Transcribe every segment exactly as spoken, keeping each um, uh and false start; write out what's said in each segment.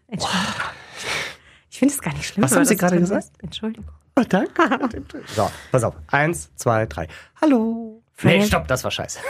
Entschuldigung. Ich finde es gar nicht schlimm. Was haben Sie gerade gesagt? Ist. Entschuldigung. Oh, danke. So, pass auf. Eins, zwei, drei. Hallo. Nee, stopp, das war scheiße.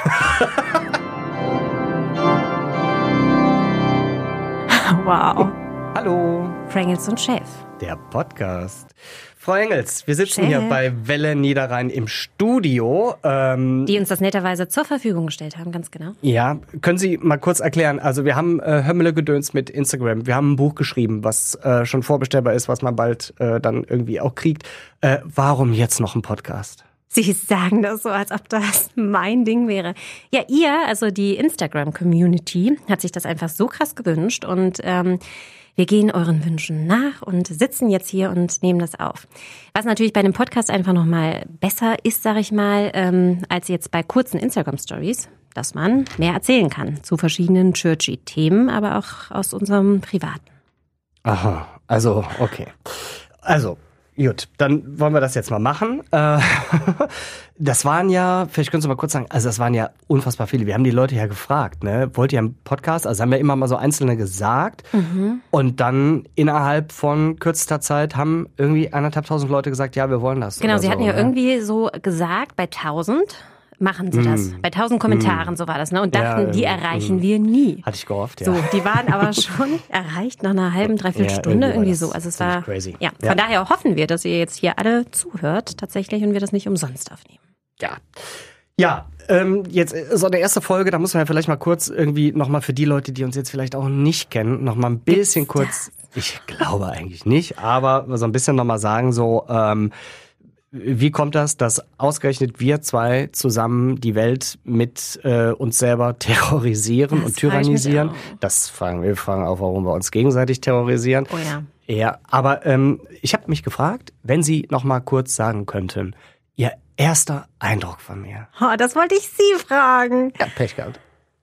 Wow. Hallo. Frangels und Chef. Der Podcast. Frau Engels, wir sitzen Chef. hier bei Welle Niederrhein im Studio. Ähm, Die uns das netterweise zur Verfügung gestellt haben, ganz genau. ja, können Sie mal kurz erklären? Also wir haben äh, Hömmele-Gedöns mit Instagram. Wir haben ein Buch geschrieben, was äh, schon vorbestellbar ist, was man bald äh, dann irgendwie auch kriegt. Äh, warum jetzt noch ein Podcast? Sie sagen das so, als ob das mein Ding wäre. Ja, ihr, also die Instagram-Community, hat sich das einfach so krass gewünscht und ähm, wir gehen euren Wünschen nach und sitzen jetzt hier und nehmen das auf. Was natürlich bei einem Podcast einfach nochmal besser ist, sag ich mal, ähm, als jetzt bei kurzen Instagram-Stories, dass man mehr erzählen kann zu verschiedenen churchy Themen, aber auch aus unserem Privaten. Aha, also okay. Also, gut, dann wollen wir das jetzt mal machen. Äh, das waren ja, vielleicht können Sie mal kurz sagen, also das waren ja unfassbar viele. Wir haben die Leute ja gefragt, ne? Wollt ihr einen Podcast? Also haben wir immer mal so Einzelne gesagt. Mhm. Und dann innerhalb von kürzester Zeit haben irgendwie eineinhalbtausend Leute gesagt, ja, wir wollen das. Genau, Sie so, hatten ja ne? irgendwie so gesagt, bei tausend machen Sie das. Mm. Bei tausend Kommentaren, mm. so war das, ne? Und dachten, Ja, die ähm, erreichen mm. wir nie. Hatte ich gehofft, ja. So, die waren aber schon erreicht nach einer halben, dreiviertel Ja, Stunde, irgendwie war irgendwie das so. Also es ziemlich war crazy. Ja, von Ja. daher hoffen wir, dass ihr jetzt hier alle zuhört tatsächlich und wir das nicht umsonst aufnehmen. Ja. Ja, ähm, jetzt so eine erste Folge, da muss man ja vielleicht mal kurz irgendwie nochmal für die Leute, die uns jetzt vielleicht auch nicht kennen, nochmal ein bisschen Gibt's kurz, ich glaube eigentlich nicht, aber so ein bisschen nochmal sagen, so, ähm, wie kommt das, dass ausgerechnet wir zwei zusammen die Welt mit äh, uns selber terrorisieren Das und tyrannisieren? frage ich mich auch. Das fragen wir, fragen auch, warum wir uns gegenseitig terrorisieren. Oh ja. Ja, aber ähm, ich habe mich gefragt, wenn Sie noch mal kurz sagen könnten, Ihr erster Eindruck von mir. Oh, das wollte ich Sie fragen. Ja, Pech gehabt.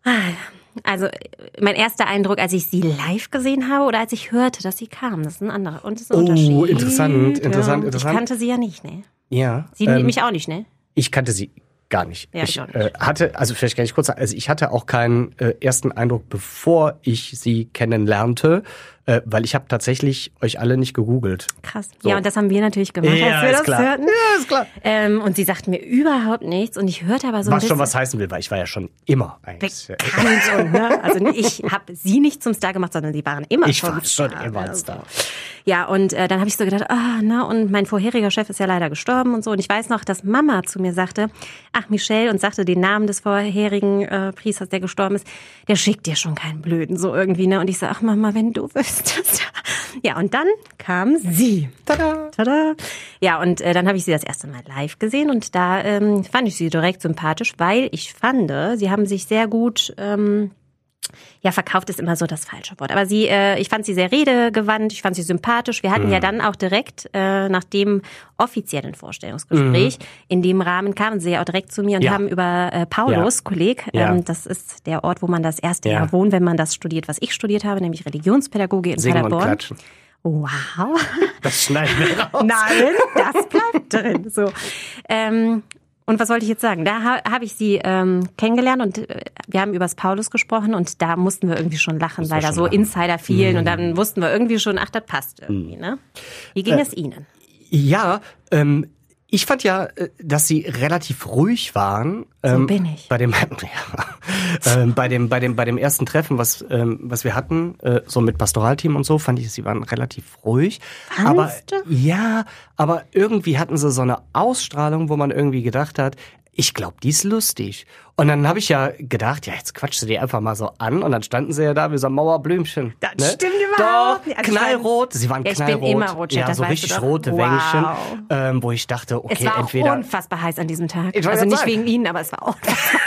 Also mein erster Eindruck, als ich Sie live gesehen habe oder als ich hörte, dass Sie kamen, das ist ein anderer und das ist ein Oh, Unterschied. interessant, interessant, ja. interessant. Ich kannte Sie ja nicht, ne? Ja. Sie ähm, mich auch nicht, ne? Ich kannte Sie gar nicht. Ja, ich ich auch nicht. Äh, hatte, also vielleicht kann ich kurz sagen, also ich hatte auch keinen äh, ersten Eindruck, bevor ich Sie kennenlernte, äh, weil ich habe tatsächlich euch alle nicht gegoogelt. Krass. So. Ja, und das haben wir natürlich gemacht, Ja, als wir ist das klar. hörten. Ja, ist klar. Ähm, und sie sagten mir überhaupt nichts und ich hörte aber so ein Was bisschen... schon was heißen will, weil ich war ja schon immer eigentlich. bekannt und, ne? Also ich habe sie nicht zum Star gemacht, sondern sie waren immer Ich schon war schon Star. immer ein Also. Star. Ja, und äh, dann habe ich so gedacht, ah, na, und mein vorheriger Chef ist ja leider gestorben und so. Und ich weiß noch, dass Mama zu mir sagte, ach Michelle, und sagte den Namen des vorherigen äh, Priesters, der gestorben ist, der schickt dir schon keinen Blöden, so irgendwie, ne? Und ich so, ach Mama, wenn du wüsstest. Ja, und dann kam sie. Tada! Tada! Ja, und äh, dann habe ich sie das erste Mal live gesehen und da ähm, fand ich sie direkt sympathisch, weil ich fand, sie haben sich sehr gut... Ähm, Ja, verkauft ist immer so das falsche Wort. Aber sie, äh, ich fand sie sehr redegewandt, ich fand sie sympathisch. Wir hatten mhm. ja dann auch direkt äh, nach dem offiziellen Vorstellungsgespräch, mhm. in dem Rahmen kamen sie ja auch direkt zu mir und ja. haben über äh, Paulus, ja. Kolleg, ja. ähm, das ist der Ort, wo man das erste ja. Jahr wohnt, wenn man das studiert, was ich studiert habe, nämlich Religionspädagogik in Singen Paderborn. und klatschen. Wow. Das schneiden wir raus. Nein, das bleibt drin. So. Ähm, Und was wollte ich jetzt sagen? Da ha- habe ich sie ähm, kennengelernt und äh, wir haben über das Paulus gesprochen und da mussten wir irgendwie schon lachen, weil da so lachen. Insider fielen Mhm. und dann wussten wir irgendwie schon, ach, das passt irgendwie, ne? Wie ging Äh, es Ihnen? Ja, ähm, ich fand ja, äh, dass sie relativ ruhig waren. Ähm, So bin ich. Bei dem, ja, ähm, bei dem, bei dem, bei dem ersten Treffen, was, ähm, was wir hatten, äh, so mit Pastoralteam und so, fand ich, sie waren relativ ruhig. Fandst aber du? ja, aber irgendwie hatten sie so eine Ausstrahlung, wo man irgendwie gedacht hat, ich glaube, die ist lustig. Und dann habe ich ja gedacht, ja, jetzt quatschst du die einfach mal so an. Und dann standen sie ja da wie so ein Mauerblümchen. Das ne? stimmt überhaupt Doch, nicht. Also ich knallrot. Sie waren Ja, ich bin knallrot. immer rot, Chat, ja, das so weißt richtig du doch. rote Wow. Wänkchen, ähm, wo ich dachte, okay, Es war auch entweder... unfassbar heiß an diesem Tag. Ich wollte Also gerade nicht sagen. wegen Ihnen, aber es war auch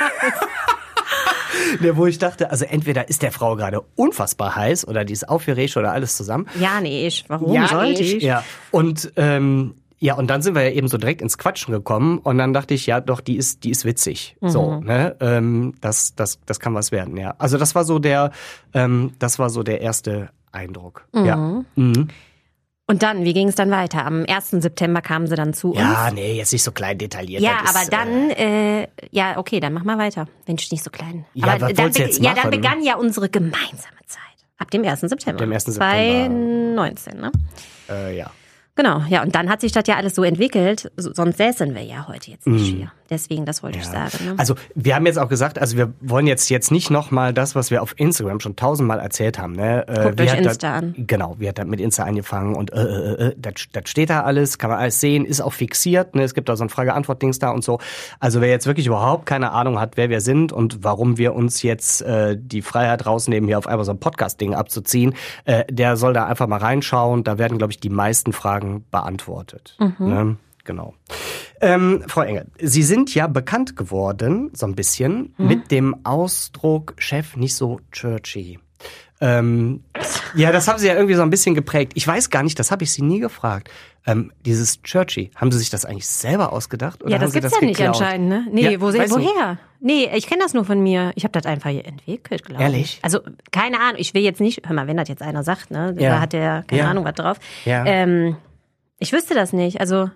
Ne, wo ich dachte, also entweder ist der Frau gerade unfassbar heiß oder die ist aufgeregt oder alles zusammen. Ja, nee, ich. Warum ja, sollte ich? ich? Ja, und ähm, ja, und dann sind wir ja eben so direkt ins Quatschen gekommen und dann dachte ich, ja, doch, die ist, die ist witzig. Mhm. So, ne, ähm, das, das, das kann was werden, ja. Also das war so der, ähm, das war so der erste Eindruck. Mhm. Ja. Mhm. Und dann, wie ging es dann weiter? Am ersten September kamen sie dann zu uns. Ja, nee, jetzt nicht so klein detailliert. Ja, das aber ist, dann, äh, ja, okay, dann mach mal weiter. Mensch, nicht so klein. Ja, aber was dann, wollt's be- jetzt ja, dann machen? begann ja unsere gemeinsame Zeit. Ab dem ersten September. Dem ersten September. zwanzig neunzehn, ne? Äh, ja. Genau, ja, und dann hat sich das ja alles so entwickelt, sonst säßen wir ja heute jetzt nicht mm. hier. Deswegen, das wollte ja. ich sagen. Ne? Also wir haben jetzt auch gesagt, also wir wollen jetzt jetzt nicht nochmal das, was wir auf Instagram schon tausendmal erzählt haben. Ne? Guckt euch Insta das, an. Genau, wir hat mit Insta angefangen und äh, äh, äh, das, das steht da alles, kann man alles sehen, ist auch fixiert. Ne? Es gibt da so ein Frage-Antwort-Dings da und so. Also wer jetzt wirklich überhaupt keine Ahnung hat, wer wir sind und warum wir uns jetzt äh, die Freiheit rausnehmen, hier auf einmal so ein Podcast-Ding abzuziehen, äh, der soll da einfach mal reinschauen. Da werden, glaube ich, die meisten Fragen beantwortet. Mhm. Ne? Genau. Ähm, Frau Engel, Sie sind ja bekannt geworden, so ein bisschen, mhm. mit dem Ausdruck Chef nicht so churchy. Ähm, ja, das haben Sie ja irgendwie so ein bisschen geprägt. Ich weiß gar nicht, das habe ich Sie nie gefragt. Ähm, dieses churchy, haben Sie sich das eigentlich selber ausgedacht? Oder ja, das haben Sie gibt's das ja nicht geklaut? anscheinend, ne? Nee, ja, wo, woher? Nicht. Nee, ich kenne das nur von mir. Ich habe das einfach hier entwickelt, glaube ich. Ehrlich? Also, keine Ahnung, ich will jetzt nicht, hör mal, wenn das jetzt einer sagt, ne, ja. da hat der keine ja. Ahnung was drauf. Ja. Ähm, ich wüsste das nicht, also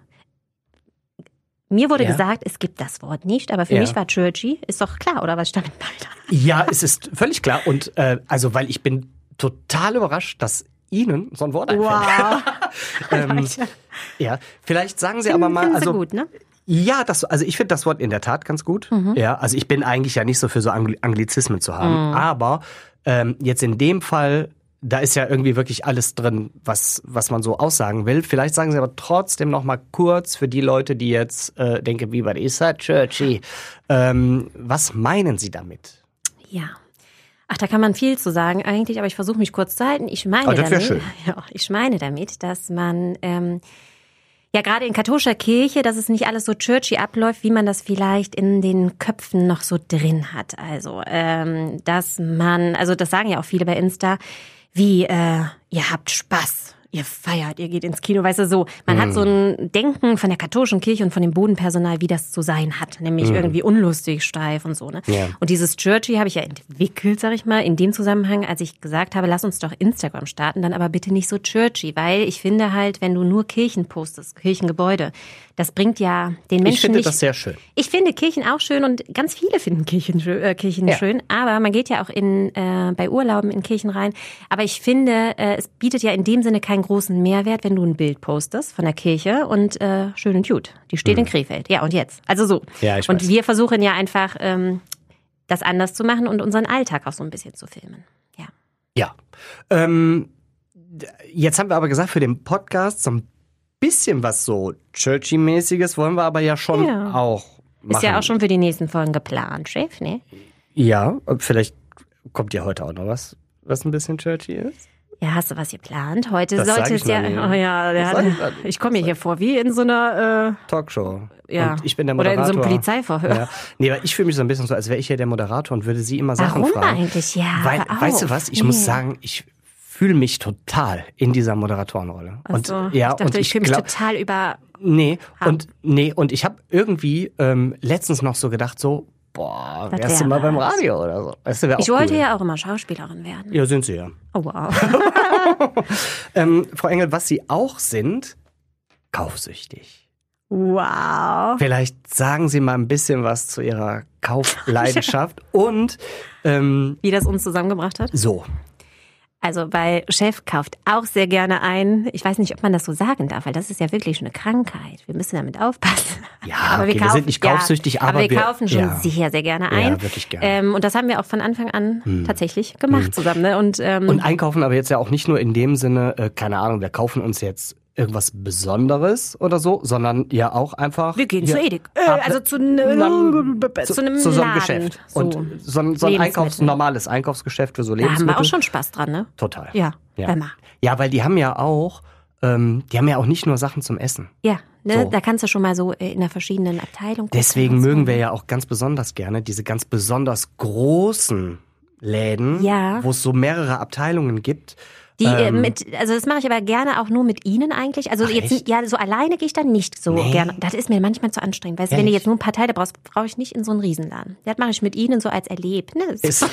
mir wurde ja. gesagt, es gibt das Wort nicht, aber für ja. mich war churchy, ist doch klar, oder was ich damit meine? Ja, es ist völlig klar und äh, also, weil ich bin total überrascht, dass Ihnen so ein Wort einfällt. Wow. ähm, ja, vielleicht sagen Sie aber mal, Finden Sie also gut, ne? Ja, das, also ich finde das Wort in der Tat ganz gut. Mhm. Ja, also ich bin eigentlich ja nicht so für so Angli- Anglizismen zu haben, mhm. aber ähm, jetzt in dem Fall, da ist ja irgendwie wirklich alles drin, was was man so aussagen will. Vielleicht sagen Sie aber trotzdem noch mal kurz für die Leute, die jetzt äh, denken, wie war ist das churchy? Ähm, was meinen Sie damit? Ja. Ach, da kann man viel zu sagen eigentlich, aber ich versuche mich kurz zu halten. Ich meine oh, das damit, schön. Ja, ich meine damit, dass man ähm, ja gerade in katholischer Kirche, dass es nicht alles so churchy abläuft, wie man das vielleicht in den Köpfen noch so drin hat. Also, ähm, dass man, also das sagen ja auch viele bei Insta, wie äh, ihr habt Spaß. Ihr feiert, ihr geht ins Kino, weißt du, so. Man mm. hat so ein Denken von der katholischen Kirche und von dem Bodenpersonal, wie das zu sein hat. Nämlich mm. irgendwie unlustig, steif und so, ne? Yeah. Und dieses Churchy habe ich ja entwickelt, sag ich mal, in dem Zusammenhang, als ich gesagt habe, lass uns doch Instagram starten, dann aber bitte nicht so churchy, weil ich finde halt, wenn du nur Kirchen postest, Kirchengebäude, das bringt ja den Menschen nicht... Ich finde nicht, das sehr schön. Ich finde Kirchen auch schön und ganz viele finden Kirchen, äh, Kirchen ja. schön, aber man geht ja auch in äh, bei Urlauben in Kirchen rein. Aber ich finde, äh, es bietet ja in dem Sinne keinen großen Mehrwert, wenn du ein Bild postest von der Kirche und äh, schön und gut. Die steht mhm. in Krefeld. Ja, und jetzt? Also so. Ja, ich und weiß. wir versuchen ja einfach, ähm, das anders zu machen und unseren Alltag auch so ein bisschen zu filmen. Ja. Ja. Ähm, jetzt haben wir aber gesagt, für den Podcast so ein bisschen was so Churchy-mäßiges wollen wir aber ja schon ja. auch machen. Ist ja auch schon für die nächsten Folgen geplant, Chef, ne? Ja, vielleicht kommt ja heute auch noch was, was ein bisschen churchy ist. Ja, hast du was geplant? Heute das sollte es ja. Oh ja, der hat, ich komme mir hier vor wie in so einer äh, Talkshow. Ja. Und ich bin der Moderator. Oder in so einem Polizeiverhör. Ja. Nee, aber ich fühle mich so ein bisschen so, als wäre ich hier der Moderator und würde sie immer Sachen Warum fragen. eigentlich? Ja. Weil, weißt du was? Ich nee. muss sagen, ich fühle mich total in dieser Moderatorenrolle. Ach und so, ja, ich dachte, und ich, ich fühle mich glaub, total über. Nee, haben. und nee, und ich habe irgendwie ähm, letztens noch so gedacht, so, boah, das wärst wär du mal beim was. Radio oder so. Weißt du, wär auch ich wollte cool. ja auch immer Schauspielerin werden. Ja, sind sie ja. Oh wow. ähm, Frau Engel, was Sie auch sind, kaufsüchtig. Wow. Vielleicht sagen Sie mal ein bisschen was zu Ihrer Kaufleidenschaft und ähm, wie das uns zusammengebracht hat. So. Also, weil Chef kauft auch sehr gerne ein. Ich weiß nicht, ob man das so sagen darf, weil das ist ja wirklich eine Krankheit. Wir müssen damit aufpassen. Ja, aber wir, okay, kaufen, wir sind nicht kaufsüchtig, ja, aber, aber wir, wir kaufen schon ja. sehr, sehr gerne ein. Ja, wirklich gerne. Ähm, und das haben wir auch von Anfang an hm. tatsächlich gemacht hm. zusammen. Ne? Und, ähm, und einkaufen aber jetzt ja auch nicht nur in dem Sinne, äh, keine Ahnung, wir kaufen uns jetzt irgendwas Besonderes oder so, sondern ja auch einfach... Wir gehen ja, zu Edek. Äh, also zu, ne, zu, zu einem zu so einem Laden. Geschäft. So. Und so ein, so ein Einkaufs-, normales Einkaufsgeschäft für so Lebensmittel. Da haben wir auch schon Spaß dran, ne? Total. Ja, ja. immer. Ja, weil die haben ja auch, ähm, die haben ja auch nicht nur Sachen zum Essen. Ja, ne? So. Da kannst du schon mal so in der verschiedenen Abteilung gucken. Deswegen mögen wir ja auch ganz besonders gerne diese ganz besonders großen Läden, ja. wo es so mehrere Abteilungen gibt. Die äh, Ähm, mit, also das mache ich aber gerne auch nur mit Ihnen eigentlich. Also Ach, jetzt, echt? ja, so alleine gehe ich dann nicht so Nee. gerne. Das ist mir manchmal zu anstrengend. Weißt du, wenn du Ehrlich? jetzt nur ein paar Teile brauchst, brauche ich nicht in so einen Riesenladen. Das mache ich mit Ihnen so als Erlebnis. Ist,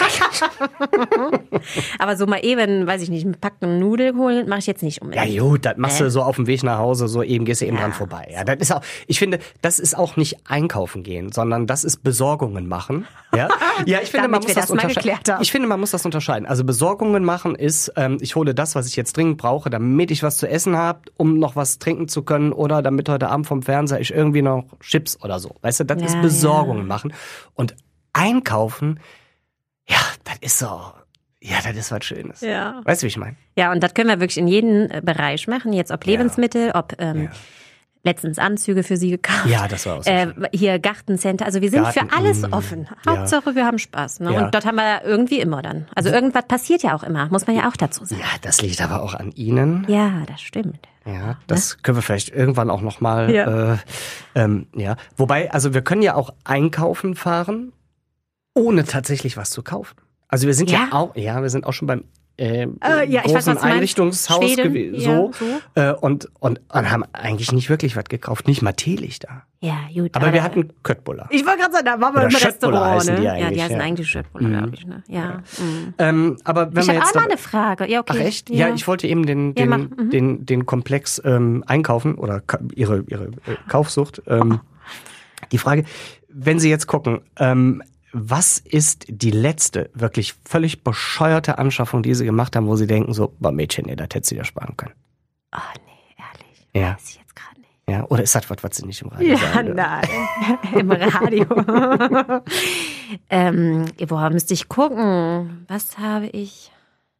Aber so mal eben, weiß ich nicht, einen Packen Nudeln holen, mache ich jetzt nicht ja unbedingt. gut, das machst Äh. du so auf dem Weg nach Hause, so eben gehst du eben Ja. dran vorbei. Ja, das ist auch, ich finde, das ist auch nicht einkaufen gehen, sondern das ist Besorgungen machen. Ja, ja ich finde, man Damit muss wir das, das mal unterscheiden. geklärt haben. Ich finde, man muss das unterscheiden. Also Besorgungen machen ist, ähm, ich hole das, was ich jetzt dringend brauche, damit ich was zu essen habe, um noch was trinken zu können oder damit heute Abend vom Fernseher ich irgendwie noch Chips oder so. Weißt du, das Ja, ist Besorgungen ja. machen. Und einkaufen, ja, das ist so, ja, das ist was Schönes. Ja. Weißt du, wie ich meine? Ja, und das können wir wirklich in jedem äh, Bereich machen. Jetzt ob Lebensmittel, ob ähm, Ja. letztens Anzüge für Sie gekauft. Ja, das war auch so Äh, schön. hier Gartencenter. Also wir sind Garten, für alles mm, offen. ja. Hauptsache wir haben Spaß. Ne? Ja. Und dort haben wir irgendwie immer dann. Also irgendwas passiert ja auch immer, muss man ja auch dazu sagen. Ja, das liegt aber auch an Ihnen. Ja, das stimmt. Ja, das können wir vielleicht irgendwann auch nochmal. Ja. Äh, ähm, ja. Wobei, also wir können ja auch einkaufen fahren, ohne tatsächlich was zu kaufen. Also wir sind ja, Ja? auch, ja, wir sind auch schon beim äh, Äh, ja, ich weiß, großen was du meinst. Einrichtungshaus Schweden, gewesen. ja, So, so. Äh, und, und, und haben eigentlich nicht wirklich was gekauft, nicht mal Teelichter. Ja, gut. Aber wir da- hatten Köttbullar. Ich wollte gerade sagen, da waren wir Oder im Schöttbuller Restaurant. heißen Ne? die ja, eigentlich, die heißen ja. eigentlich Schöttbuller, Mhm. glaube ich. Ne? Ja. Mhm. Ähm, aber wenn Ich wir habe jetzt auch mal dabei- eine Frage. Ja, okay. Ach echt? Ja, ich wollte eben den, Ja, den, mach. Mhm. den, den Komplex ähm, einkaufen oder ka ihre, ihre äh, Kaufsucht. Ähm, die Frage, wenn Sie jetzt gucken, ähm, was ist die letzte wirklich völlig bescheuerte Anschaffung, die Sie gemacht haben, wo Sie denken so, boah Mädchen, nee, das hättest du dir sparen können. Oh, nee, ehrlich. Ja. Weiß ich jetzt gerade nicht. Ja, oder ist das was, was Sie nicht im Radio Ja, sagen dürfen? nein. Im Radio. ähm, boah, müsste ich gucken. Was habe ich?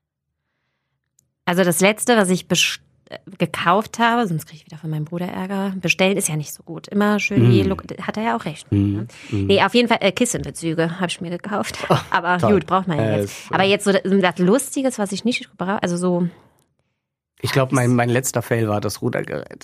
Also das Letzte, was ich best- äh, gekauft habe, sonst kriege ich wieder von meinem Bruder Ärger. Bestellen ist ja nicht so gut. Immer schön, Mm. je look- hat er ja auch recht. Mm, mm. Nee, auf jeden Fall äh, Kissenbezüge habe ich mir gekauft. Aber toll. gut, braucht man ja Ja, jetzt. ist, äh, Aber jetzt so das, das Lustiges, was ich nicht gebrauche, also so, Ich glaube, mein, mein letzter Fail war das Rudergerät.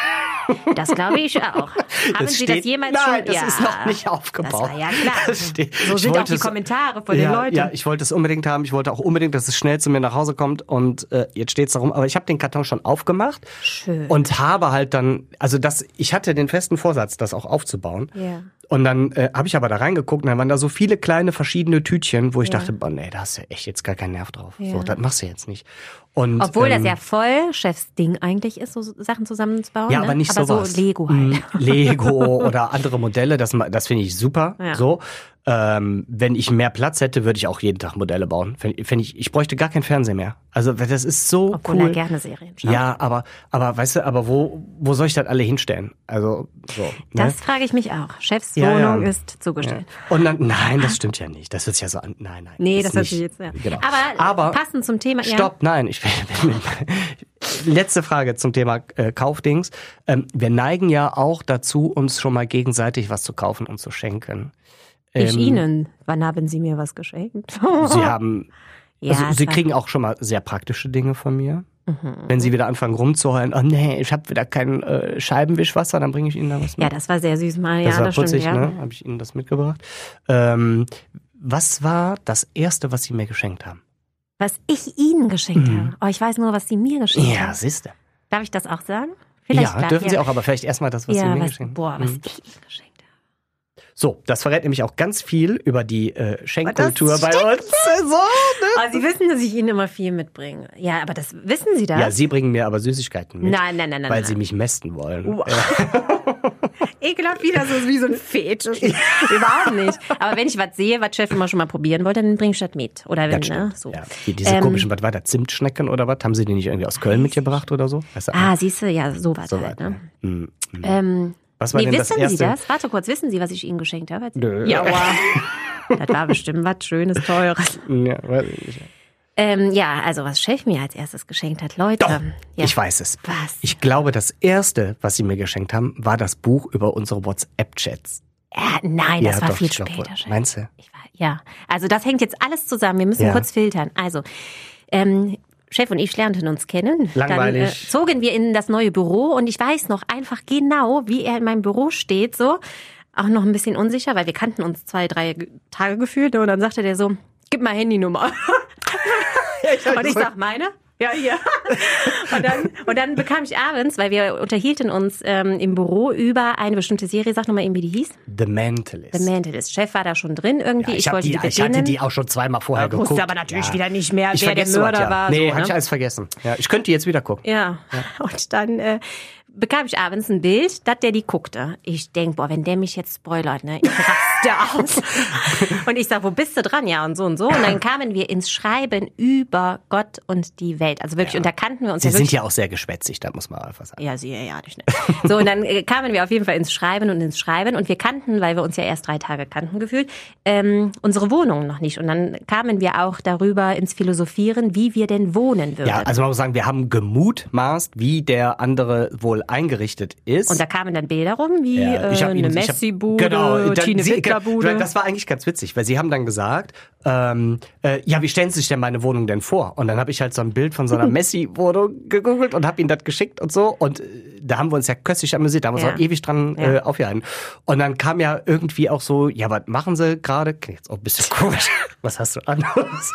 das glaube ich auch. Haben Sie das jemals nein, schon? das Ja. ist noch nicht aufgebaut. Das war ja klar. Das steht- So ich sind auch wollte die es- Kommentare von ja, den Leuten. Ja, ich wollte es unbedingt haben. Ich wollte auch unbedingt, dass es schnell zu mir nach Hause kommt. Und äh, jetzt steht es darum. Aber ich habe den Karton schon aufgemacht Schön. und habe halt dann, also das, ich hatte den festen Vorsatz, das auch aufzubauen. Ja. Und dann äh, habe ich aber da reingeguckt und dann waren da so viele kleine verschiedene Tütchen, wo ich Ja. dachte, boah, nee, da hast du echt jetzt gar keinen Nerv drauf. Ja. So, das machst du jetzt nicht. Und, Obwohl das ähm, ja voll Chefsding eigentlich ist, so Sachen zusammenzubauen. Ja, ne? aber nicht aber sowas. so Lego halt. Mm, Lego oder andere Modelle, das, ma- das finde ich super. Ja. So, ähm, wenn ich mehr Platz hätte, würde ich auch jeden Tag Modelle bauen. Find, find ich, ich bräuchte gar keinen Fernseher mehr. Also das ist so Obwohl cool. er gerne Serien schaut. Ja, aber, aber weißt du, aber wo, wo soll ich das alle hinstellen? Also so. Ne? Das frage ich mich auch. Chefs Ja, Wohnung ja. ist zugestellt. Und dann, nein, das stimmt ja nicht. Das hört sich ja so an. Nein, nein. Nee, ist das hört nicht- sich jetzt ja. Genau. Aber, aber passend zum Thema. Stopp, nein, ich will, letzte Frage zum Thema äh, Kaufdings. Ähm, wir neigen ja auch dazu, uns schon mal gegenseitig was zu kaufen und zu schenken. Ja, ich Ähm, Ihnen. Wann haben Sie mir was geschenkt? Sie haben, Ja, also es Sie war- kriegen auch schon mal sehr praktische Dinge von mir. Mhm. Wenn Sie wieder anfangen rumzuheulen, oh nee, ich habe wieder kein äh, Scheibenwischwasser, dann bringe ich Ihnen da was mit. Ja, das war sehr süß mal. das ja, war das putzig, stimmt, ja. ne? Habe ich Ihnen das mitgebracht. Ähm, was war das Erste, was Sie mir geschenkt haben? Was ich Ihnen geschenkt Mhm. habe. Oh, ich weiß nur, was Sie mir geschenkt Ja, haben. siehste. Darf ich das auch sagen? Ja, gleich, dürfen Sie auch, aber vielleicht erstmal das, was Sie ja, mir was, geschenkt haben. boah, was Mhm. ich Ihnen geschenkt habe. So, das verrät nämlich auch ganz viel über die äh, Schenkkultur Das bei uns. So, ne? Oh, Sie wissen, dass ich Ihnen immer viel mitbringe. Ja, aber das wissen Sie das? Ja, Sie bringen mir aber Süßigkeiten mit, Nein, nein, nein, nein. weil nein. Sie mich mästen wollen. Wow. Ekelhaft wieder so wie so ein Fetisch. Überhaupt nicht. Aber wenn ich was sehe, was Chef immer schon mal probieren wollte, dann bringe ich das mit. Oder wenn, Das ne? stimmt. So. Ja. Wie diese Ähm, komischen, was war das, Zimtschnecken oder was? Haben Sie die nicht irgendwie aus Köln mitgebracht oder so? Weißt du, Ah, siehst du, ja, sowas so halt. weit, Ne? ja. Hm, hm. Ähm, Was war nee, denn das wissen erste? Sie das? Warte kurz, wissen Sie, was ich Ihnen geschenkt habe? Nö. Ja, wow. Das war bestimmt was Schönes, Teures. Ja, weiß ich nicht. Ähm, ja, also was Chef mir als erstes geschenkt hat, Leute. Doch, ja. ich weiß es. Was? Ich glaube, das Erste, was Sie mir geschenkt haben, war das Buch über unsere WhatsApp-Chats. Äh, nein, das Ja, war doch, viel ich glaub wohl. später. Chef. Meinst du? Ich war, ja, also das hängt jetzt alles zusammen. Wir müssen Ja. kurz filtern. Also, ähm, Chef und ich lernten uns kennen. Langweilig. Dann äh, zogen wir in das neue Büro und ich weiß noch einfach genau, wie er in meinem Büro steht, so. Auch noch ein bisschen unsicher, weil wir kannten uns zwei, drei Ge- Tage gefühlt. Und dann sagte der so, gib mal Handynummer. Und ich sag, meine? Ja, ja. Und dann, und dann bekam ich abends, weil wir unterhielten uns ähm, im Büro über eine bestimmte Serie, sag nochmal eben, wie die hieß. The Mentalist. The Mentalist. Chef war da schon drin irgendwie. Ja, ich, ich wollte die, die ich hatte die auch schon zweimal vorher ich geguckt. wusste aber natürlich ja. wieder nicht mehr, ich wer der Mörder was, ja. war. Nee, so, hatte ne? ich alles vergessen. Ja, ich könnte jetzt wieder gucken. Ja. ja. Und dann äh, bekam ich abends ein Bild, dass der die guckte. Ich denk, boah, wenn der mich jetzt spoilert, ne, ich raste aus. Und ich sag, wo bist du dran? Ja, und so und so. Und dann kamen wir ins Schreiben über Gott und die Welt. Also wirklich, ja. und da kannten wir uns Sie ja wirklich. sind ja auch sehr geschwätzig, da muss man einfach sagen. Ja, sie ja nicht. Ne? So, und dann äh, kamen wir auf jeden Fall ins Schreiben und ins Schreiben. Und wir kannten, weil wir uns ja erst drei Tage kannten gefühlt, ähm, unsere Wohnung noch nicht. Und dann kamen wir auch darüber ins Philosophieren, wie wir denn wohnen würden. Ja, also man muss sagen, wir haben gemutmaßt, wie der andere wohl eingerichtet ist. Und da kamen dann Bilder rum, wie ja, ich äh, eine ihn, Messi-Bude, genau, Tine Wittler-Bude. Das war eigentlich ganz witzig, weil sie haben dann gesagt, ähm, äh, ja, wie stellen Sie sich denn meine Wohnung denn vor? Und dann habe ich halt so ein Bild von so einer Messi-Wohnung gegoogelt und habe ihnen das geschickt und so. Und äh, da haben wir uns ja köstlich amüsiert, da haben wir uns ja. auch ewig dran ja. äh, aufgehalten. Und dann kam ja irgendwie auch so, ja, was machen Sie gerade? Klingt jetzt auch ein bisschen komisch. Was hast du an?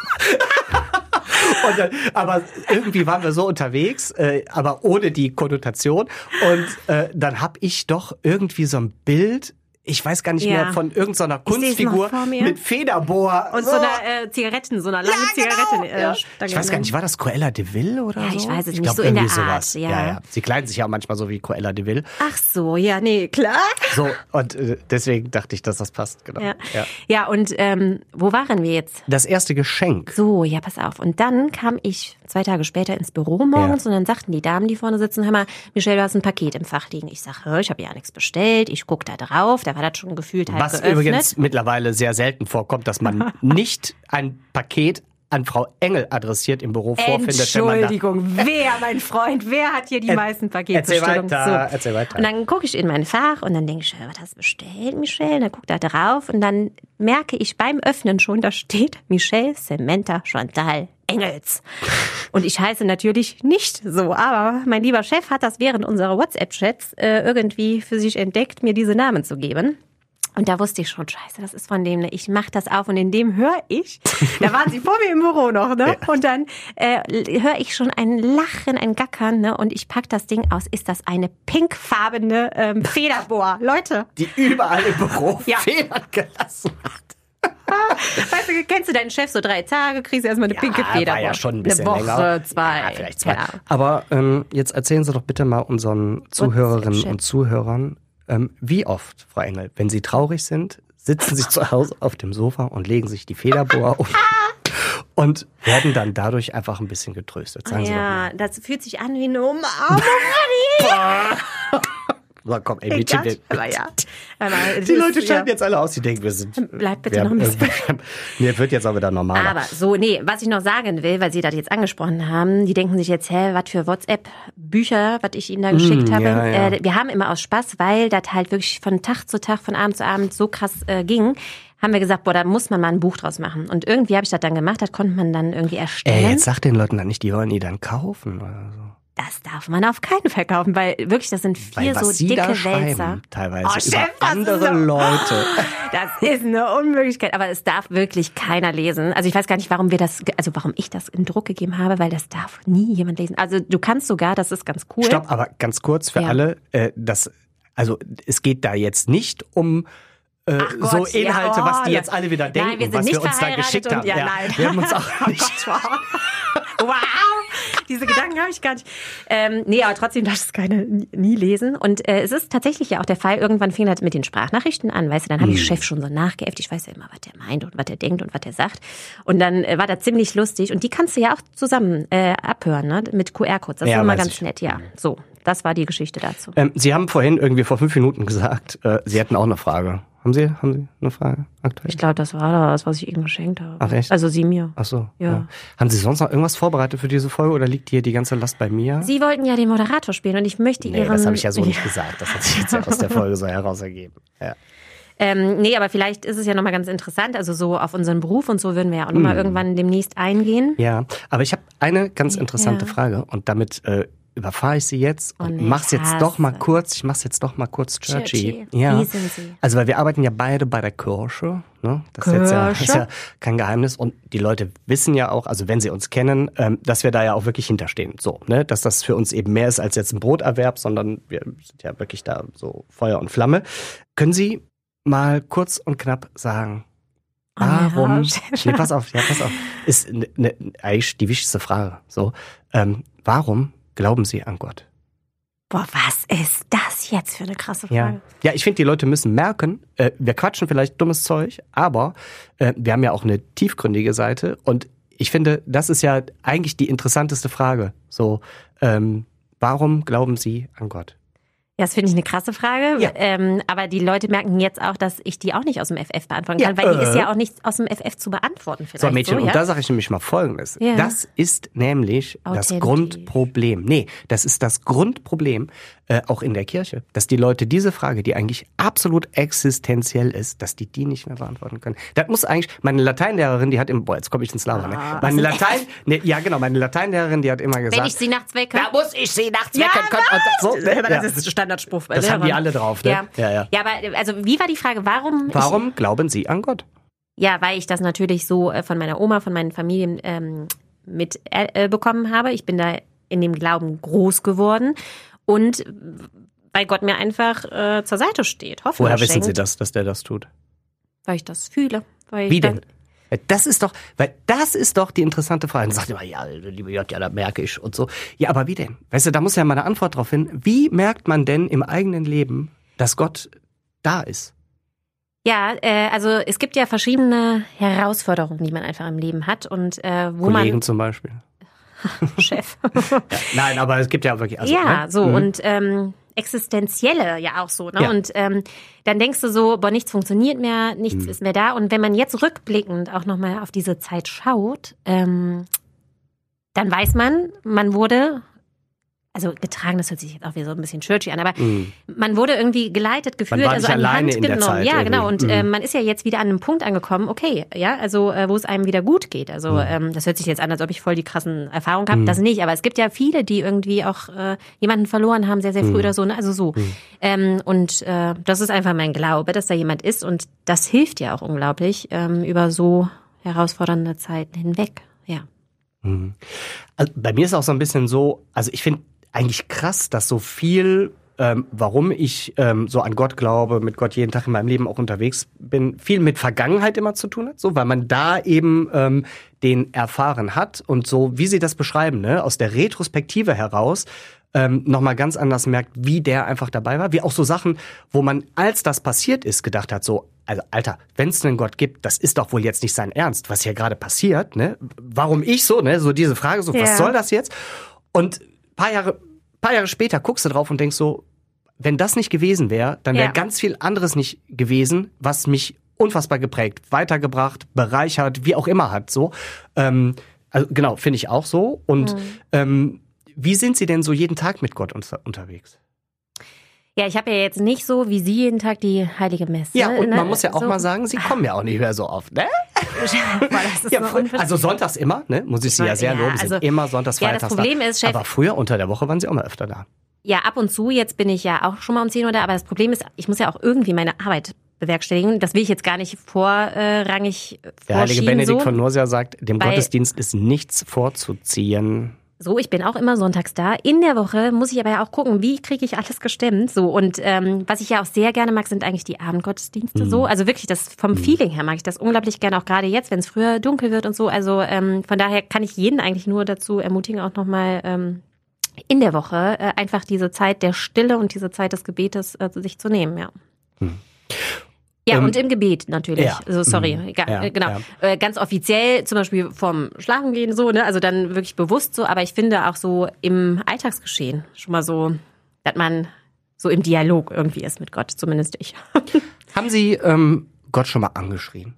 Und dann, aber irgendwie waren wir so unterwegs, äh, aber ohne die Konnotation. Und äh, dann habe ich doch irgendwie so ein Bild, ich weiß gar nicht ja. mehr, von irgendeiner Kunstfigur mit Federbohr. Und so, so einer äh, Zigaretten, so einer langen ja, genau. Zigaretten. Äh, ja. Ich weiß gar nicht, war das Cruella de Vil oder ja, so? ich weiß es ich nicht, glaub, so in der sowas. Art. Ja. Ja, ja. Sie kleiden sich ja auch manchmal so wie Cruella de Vil. Ach so, ja, nee, klar. So, und äh, deswegen dachte ich, dass das passt, genau. Ja, ja. ja und ähm, wo waren wir jetzt? Das erste Geschenk. So, ja, pass auf. Und dann kam ich zwei Tage später ins Büro morgens ja. und dann sagten die Damen, die vorne sitzen, hör mal, Michelle, du hast ein Paket im Fach liegen. Ich sag, hör, ich habe ja nichts bestellt. Ich guck da drauf. Da war das schon gefühlt halb Was geöffnet. übrigens mittlerweile sehr selten vorkommt, dass man nicht ein Paket an Frau Engel adressiert im Büro vorfindet. Entschuldigung, wer, mein Freund, wer hat hier die er, meisten Paketbestellungen? Erzähl weiter, so. erzähl weiter. Und dann gucke ich in mein Fach und dann denke ich, was hast du bestellt, Michelle? Und dann guck da drauf und dann merke ich beim Öffnen schon, da steht Michelle Samantha Chantal Engels. Und ich heiße natürlich nicht so, aber mein lieber Chef hat das während unserer WhatsApp-Chats äh, irgendwie für sich entdeckt, mir diese Namen zu geben. Und da wusste ich schon, scheiße, das ist von dem, ne? Ich mach das auf und in dem höre ich, da waren sie vor mir im Büro noch, ne? Ja. Und dann äh, höre ich schon ein Lachen, ein Gackern, ne? Und ich pack das Ding aus. Ist das eine pinkfarbene ähm, Federbohr? Leute. Die überall im Büro ja. Federn gelassen hat. Weißt du, kennst du deinen Chef so drei Tage, kriegst du erstmal eine ja, pinke Federbohr. War ja schon ein bisschen eine Woche, länger. zwei. Ja, vielleicht zwei. Ja. Aber ähm, jetzt erzählen Sie doch bitte mal unseren Zuhörerinnen und Zuhörern, Ähm, wie oft, Frau Engel, wenn Sie traurig sind, sitzen Sie zu Hause auf dem Sofa und legen sich die Federbohr um und werden dann dadurch einfach ein bisschen getröstet. Sagen Sie ja, doch mal. Das fühlt sich an wie eine Umarmung. So, komm, ey, Mädchen, wir, aber ja. Die Leute schalten ja. jetzt alle aus, die denken, wir sind... Bleibt bitte noch ein bisschen. Mir wird jetzt auch wieder normaler. Aber so, nee, was ich noch sagen will, weil Sie das jetzt angesprochen haben, die denken sich jetzt, hä, was für WhatsApp-Bücher, was ich Ihnen da geschickt mm, habe. Ja, ja. Äh, wir haben immer aus Spaß, weil das halt wirklich von Tag zu Tag, von Abend zu Abend so krass äh, ging, haben wir gesagt, boah, da muss man mal ein Buch draus machen. Und irgendwie habe ich das dann gemacht, das konnte man dann irgendwie erstellen. Ey, jetzt sag den Leuten dann nicht, die wollen die dann kaufen oder so. Das darf man auf keinen Fall kaufen, weil wirklich, das sind vier weil, so Sie dicke da Wälzer. Teilweise oh, über Chef, andere so, Leute. Das ist eine Unmöglichkeit, aber es darf wirklich keiner lesen. Also ich weiß gar nicht, warum wir das, also warum ich das in Druck gegeben habe, weil das darf nie jemand lesen. Also du kannst sogar, das ist ganz cool. Stopp, aber ganz kurz für ja. alle, äh, das, also es geht da jetzt nicht um Äh, Gott, so Inhalte, ja, oh, was die jetzt alle wieder denken, nein, wir sind was nicht wir uns da geschickt haben. Ja, ja, nein. Wir haben uns auch oh nicht. Gott, wow. wow, diese Gedanken habe ich gar nicht. Ähm, nee, aber trotzdem darfst du es keine nie lesen. Und äh, es ist tatsächlich ja auch der Fall, irgendwann fing das mit den Sprachnachrichten an, weißt du, dann habe ich Hm. Chef schon so nachgeäfft. Ich weiß ja immer, was der meint und was er denkt und was er sagt. Und dann äh, war das ziemlich lustig. Und die kannst du ja auch zusammen äh, abhören, ne? Mit Q R-Codes. Das Ja, ist immer weiß ganz ich. nett, ja. So, das war die Geschichte dazu. Ähm, Sie haben vorhin irgendwie vor fünf Minuten gesagt, äh, Sie hätten auch eine Frage. Haben Sie, haben Sie eine Frage aktuell? Ich glaube, das war das, was ich Ihnen geschenkt habe. Ach echt? Also Sie mir. Ach so. Ja. Ja. Haben Sie sonst noch irgendwas vorbereitet für diese Folge oder liegt hier die ganze Last bei mir? Sie wollten ja den Moderator spielen und ich möchte Nee, Ihren... das habe ich ja so nicht gesagt. Das hat sich jetzt ja aus der Folge so heraus ergeben. Ja. Ähm, nee, aber vielleicht ist es ja nochmal ganz interessant. Also so auf unseren Beruf und so würden wir ja auch nochmal Hm. irgendwann demnächst eingehen. Ja, aber ich habe eine ganz interessante Ja. Frage und damit äh, überfahre ich sie jetzt und Oh nee, mach's jetzt hasse. doch mal kurz, ich mach's jetzt doch mal kurz churchy. Churchy. Ja. Wie sind Sie? Also, weil wir arbeiten ja beide bei der Kirche, ne? Das ist jetzt ja, Kirche? ist ja kein Geheimnis und die Leute wissen ja auch, also wenn sie uns kennen, ähm, dass wir da ja auch wirklich hinterstehen, so, ne? Dass das für uns eben mehr ist als jetzt ein Broterwerb, sondern wir sind ja wirklich da so Feuer und Flamme. Können Sie mal kurz und knapp sagen, warum, Oh, ja, nee, pass auf, ja, pass auf, ist ne, ne, eigentlich die wichtigste Frage, so, ähm, warum glauben Sie an Gott? Boah, was ist das jetzt für eine krasse Frage? Ja, ja, ich finde, die Leute müssen merken, äh, wir quatschen vielleicht dummes Zeug, aber äh, wir haben ja auch eine tiefgründige Seite und ich finde, das ist ja eigentlich die interessanteste Frage. So, ähm, warum glauben Sie an Gott? Ja, das finde ich eine krasse Frage. Ja. Ähm, aber die Leute merken jetzt auch, dass ich die auch nicht aus dem F F beantworten kann, Ja, weil die äh. ist ja auch nicht aus dem F F zu beantworten vielleicht. So, Mädchen, so, und ja? da sage ich nämlich mal Folgendes. Ja. Das ist nämlich das Authentisch. Grundproblem. Nee, das ist das Grundproblem, äh, auch in der Kirche, dass die Leute diese Frage, die eigentlich absolut existenziell ist, dass die die nicht mehr beantworten können. Das muss eigentlich, meine Lateinlehrerin, die hat im, boah, jetzt komme ich ins Labern, Ah, ne? Meine Latein, ne, ja genau, meine Lateinlehrerin, die hat immer gesagt, Wenn ich sie nachts wecke. da muss ich sie nachts Ja, wecken können. Und das, so, ne? das ja. ist ein Standardspruch bei Das haben die Lehrern. alle drauf, ne? Ja. Ja, ja. Ja, aber also wie war die Frage, warum? Warum glauben Sie an Gott? Ich, ja, weil ich das natürlich so äh, von meiner Oma, von meinen Familien ähm, mit äh, bekommen habe. Ich bin da in dem Glauben groß geworden und weil Gott mir einfach äh, zur Seite steht. Hoffnung Woher wissen schenkt, Sie das, dass der das tut? Weil ich das fühle. Weil Wie ich denn? Das ist doch, weil das ist doch die interessante Frage. Man sagt immer, ja, liebe J, ja, da merke ich und so. Ja, aber wie denn? Weißt du, da muss ja mal eine Antwort drauf hin. Wie merkt man denn im eigenen Leben, dass Gott da ist? Ja, äh, also es gibt ja verschiedene Herausforderungen, die man einfach im Leben hat und äh, wo Kollegen zum Beispiel. man Chef. Ja, nein, aber es gibt ja wirklich. Also, ja, ne? so Mhm. und ähm, existenzielle ja auch so. Ne? Ja. Und ähm, dann denkst du so, boah, nichts funktioniert mehr, nichts Mhm. ist mehr da. Und wenn man jetzt rückblickend auch nochmal auf diese Zeit schaut, ähm, dann weiß man, man wurde, also getragen, das hört sich jetzt auch wieder so ein bisschen churchy an, aber Mhm. man wurde irgendwie geleitet, geführt, war also nicht an die alleine Hand in der genommen. Zeit Ja, irgendwie. genau. Und Mhm. äh, man ist ja jetzt wieder an einem Punkt angekommen, okay, ja, also äh, wo es einem wieder gut geht. Also Mhm. ähm, das hört sich jetzt an, als ob ich voll die krassen Erfahrungen habe. Mhm. Das nicht, aber es gibt ja viele, die irgendwie auch äh, jemanden verloren haben, sehr, sehr früh Mhm. oder so. Ne? Also so. Mhm. Ähm, und äh, das ist einfach mein Glaube, dass da jemand ist. Und das hilft ja auch unglaublich ähm, über so herausfordernde Zeiten hinweg. Ja. Mhm. Also bei mir ist auch so ein bisschen so, also ich finde eigentlich krass, dass so viel, ähm, warum ich ähm, so an Gott glaube, mit Gott jeden Tag in meinem Leben auch unterwegs bin, viel mit Vergangenheit immer zu tun hat, so, weil man da eben ähm, den erfahren hat und so, wie Sie das beschreiben, ne, aus der Retrospektive heraus ähm, nochmal ganz anders merkt, wie der einfach dabei war, wie auch so Sachen, wo man, als das passiert ist, gedacht hat, so, also Alter, wenn es einen Gott gibt, das ist doch wohl jetzt nicht sein Ernst, was hier gerade passiert, ne? Warum ich so, ne? So diese Frage, so, Ja. was soll das jetzt? Und paar Jahre, paar Jahre später guckst du drauf und denkst so, wenn das nicht gewesen wäre, dann wäre Ja. ganz viel anderes nicht gewesen, was mich unfassbar geprägt, weitergebracht, bereichert, wie auch immer hat, so. Ähm, also genau, finde ich auch so. Und Mhm. ähm, wie sind Sie denn so jeden Tag mit Gott unter- unterwegs? Ja, ich habe ja jetzt nicht so wie Sie jeden Tag die Heilige Messe. Ja, und ne? man muss ja auch so. mal sagen, Sie kommen ja auch nicht mehr so oft, ne? Boah, das ist Ja, so frü- unverständlich. also sonntags immer, ne? Muss ich Sie ja sehr Ja, loben, sind also- immer sonntags, Ja, freitags das Problem da. ist, Chef, Aber früher unter der Woche waren Sie auch mal öfter da. ja, ab und zu, jetzt bin ich ja auch schon mal um zehn Uhr da, aber das Problem ist, ich muss ja auch irgendwie meine Arbeit bewerkstelligen. Das will ich jetzt gar nicht vorrangig Der heilige vorschieben. Benedikt so. von Nursia sagt, dem Weil- Gottesdienst ist nichts vorzuziehen. So, ich bin auch immer sonntags da. In der Woche muss ich aber ja auch gucken, wie kriege ich alles gestemmt. So, und ähm, was ich ja auch sehr gerne mag, sind eigentlich die Abendgottesdienste. Mhm. So, also wirklich, das vom Feeling her mag ich das unglaublich gerne, auch gerade jetzt, wenn es früher dunkel wird und so. Also ähm, von daher kann ich jeden eigentlich nur dazu ermutigen, auch nochmal ähm, in der Woche äh, einfach diese Zeit der Stille und diese Zeit des Gebetes äh, sich zu nehmen, ja. Mhm. Ja, Ähm, und im Gebet natürlich. ja. Also sorry, Mhm. Ga- Ja, äh, genau. ja. Äh, ganz offiziell, zum Beispiel vorm Schlafengehen so, ne? Also dann wirklich bewusst so, aber ich finde auch so im Alltagsgeschehen schon mal so, dass man so im Dialog irgendwie ist mit Gott, zumindest ich. Haben Sie ähm, Gott schon mal angeschrien?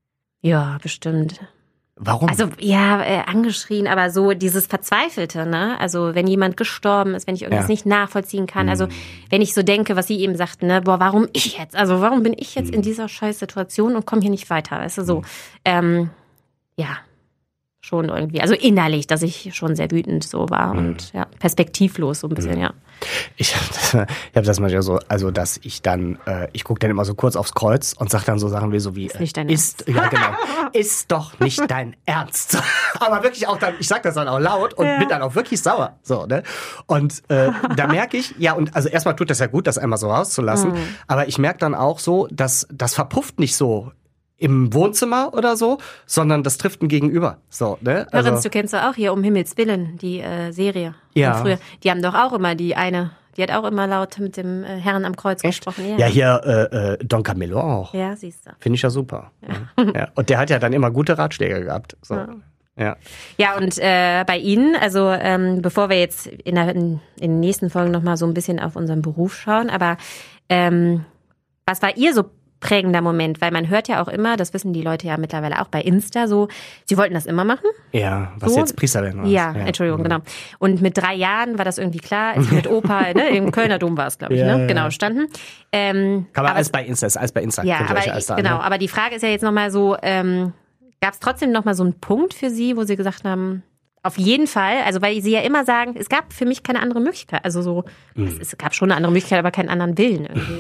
Ja, bestimmt. Warum? Also ja, äh, angeschrien, aber so dieses Verzweifelte, ne? Also wenn jemand gestorben ist, wenn ich irgendwas Ja. nicht nachvollziehen kann. Also Mhm. wenn ich so denke, was Sie eben sagten, ne? Boah, warum ich jetzt? Also warum bin ich jetzt Mhm. in dieser scheiß Situation und komme hier nicht weiter? Weißt du, so. Ähm, ja, schon irgendwie, also innerlich, dass ich schon sehr wütend so war mhm. und ja, perspektivlos so ein bisschen, mhm. ja. Ich habe das, ich hab das manchmal so, also dass ich dann, äh, ich gucke dann immer so kurz aufs Kreuz und sag dann so Sachen wie so wie, ist nicht dein ist, Ernst. Ja genau, ist doch nicht dein Ernst. Aber wirklich auch dann, ich sag das dann auch laut und ja. bin dann auch wirklich sauer, so, ne? Und äh, da merke ich, ja und also erstmal tut das ja gut, das einmal so rauszulassen, mhm. aber ich merke dann auch so, dass das verpufft nicht so im Wohnzimmer oder so, sondern das trifft ein Gegenüber. So, ne? Also, Hörens, du kennst doch auch hier Um Himmels Willen, die äh, Serie. Ja. Von früher. Die haben doch auch immer die eine, die hat auch immer laut mit dem äh, Herrn am Kreuz Echt? gesprochen. Ja, ja hier äh, äh, Don Camillo auch. Ja, siehst du. Finde ich ja super. Ja. Ja. Und der hat ja dann immer gute Ratschläge gehabt. So. Ja. Ja. Ja, und äh, bei Ihnen, also ähm, bevor wir jetzt in, der, in, in den nächsten Folgen nochmal so ein bisschen auf unseren Beruf schauen, aber ähm, was war Ihr so prägender Moment? Weil man hört ja auch immer, das wissen die Leute ja mittlerweile auch bei Insta, so, Sie wollten das immer machen? Ja, was so? jetzt Priester werden. Ja, ja, Entschuldigung, mhm. genau. Und mit drei Jahren war das irgendwie klar, als mit Opa, ne, im Kölner Dom war es, glaube ich, ja, ne? ja. Genau, standen. Ähm, Kann man aber, alles bei Insta, ist alles bei Insta. ja, Könnt ihr aber, euch alles da genau, anhören. aber die Frage ist ja jetzt nochmal so, ähm, gab es trotzdem nochmal so einen Punkt für Sie, wo Sie gesagt haben, auf jeden Fall, also weil Sie ja immer sagen, es gab für mich keine andere Möglichkeit, also so, mhm. es, es gab schon eine andere Möglichkeit, aber keinen anderen Willen irgendwie.